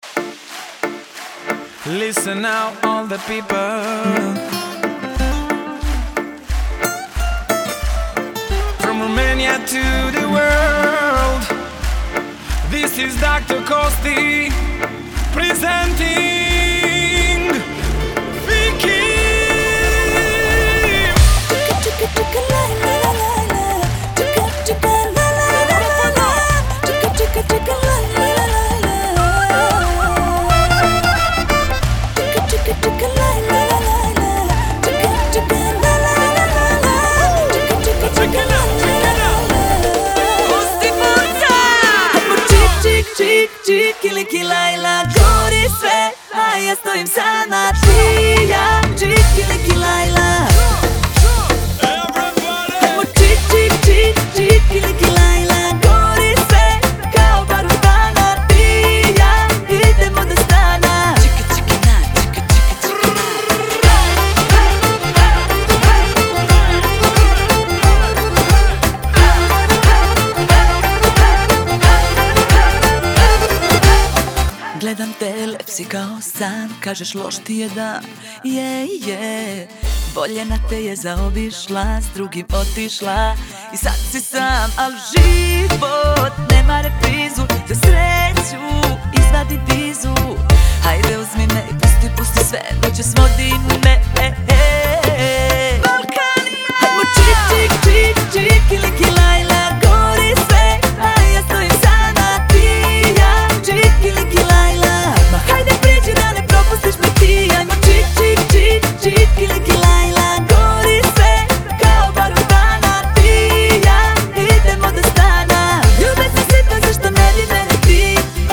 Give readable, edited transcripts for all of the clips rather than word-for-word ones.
Listen now, all the people from Romania to the world. This is Dr. Kosti presenting Vicky. Čiki lajla, gori sve, a ja stojim sama. Ti i ja, čiki lajla. Ajmo čiki lajla, gori sve, kao barutana. Ti i ja, idemo do stana. Gledam te, lep si kao san, kažeš loš ti je dan, je. Voljena te je zaobišla, s drugim otišla i sad si sam, al život nema reprizu. Za sreću izvadi vizu, hajde uzmi me i pusti sve, dođe svodi me. Balkanija! Hajmo čiki lajla, gori sve, a ja stojim sama. Ti i ja, čiki lajla. Ma hajde priđi da ne propustiš me ti. Ajmo čiki lajla, gori sve, kao barutana. Ti i ja, idemo do stana. Ljube se sitno, zašto ne bi mene ti?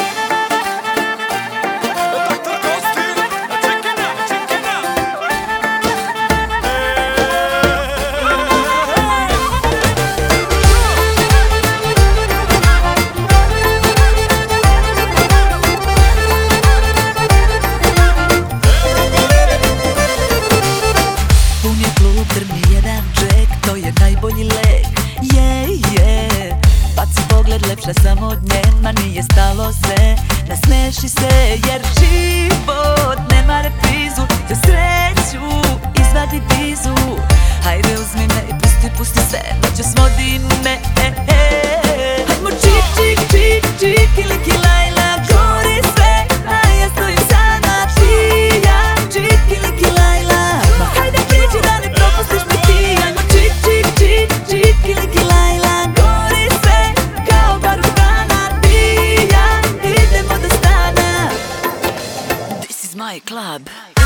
Najbolji lek, je. Baci pogled, lepša sam od nje, ma nije stalo se. Nasmeši se, jer život nema reprizu. Za sreću izvadi vizu, hajde uzmi me i pusti sve, dođe svodi me. Hajmo čiki lajla, gori sve, a ja stojim sama. Ti i ja, čiki lajla. Ma hajde priđi da ne propustiš me ti. Ajmo čiki lajla, gori sve, kao barutana. Ti i ja, idemo do stana. This is my club.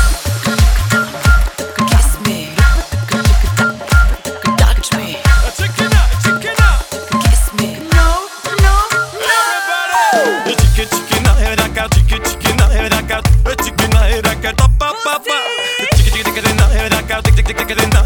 Kiss me, touch me, kiss me. No. Chiquina, raka, chiquina, raka, pa pa pa. Chiquina, raka,